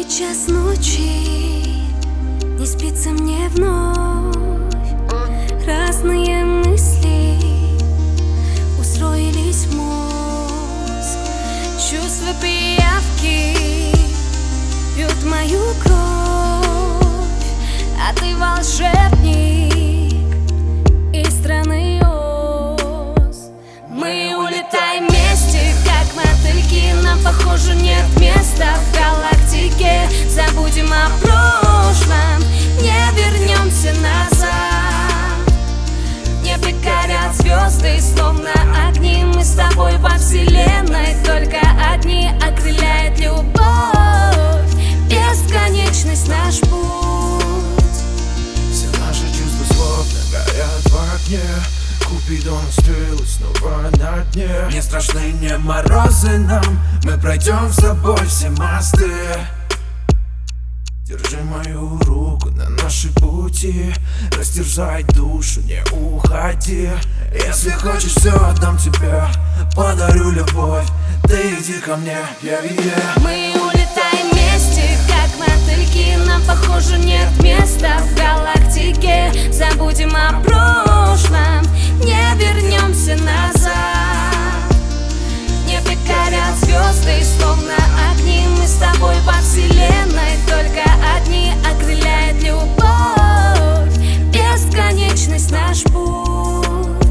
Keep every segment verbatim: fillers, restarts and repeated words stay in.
час ночи, не спится мне вновь. Разные мысли устроились в мозг. Чувства пиявки пьют мою кровь, а ты волшебник из страны Оз. Мы улетаем вместе, как мотыльки. Нам, похоже, нет места в галактике. Забудем о прошлом, не вернемся назад. В небе горят звезды, словно огни. Мы с тобой во вселенной, только одни. Окрыляет любовь, бесконечность наш путь. Все наши чувства словно горят в огне. Купидон остыл и снова на дне. Не страшны не морозы нам, мы пройдем с тобой все мосты. Держи мою руку на нашей пути, растерзай душу, не уходи. Если хочешь, все отдам тебе, подарю любовь. Ты иди ко мне, yeah, yeah. Мы улетаем вместе, как мотыльки. Нам, похоже, нет места в галактике. Забудем о прошлом, не вернемся назад. В небе горят звезды, словно огни. Мы с тобой во вселенной, только одни. Окрыляет любовь, бесконечность наш путь.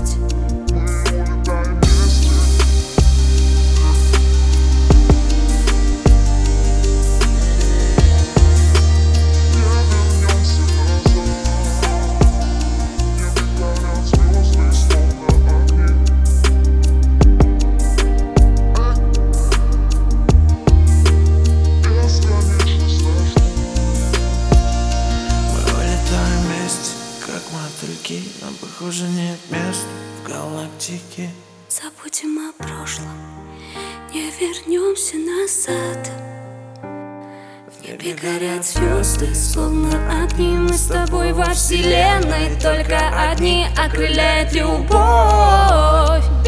Нам, похоже, нет места в галактике. Забудем о прошлом, не вернемся назад. В небе горят звезды, словно огни. Мы с тобой во вселенной, только одни. Окрыляет любовь,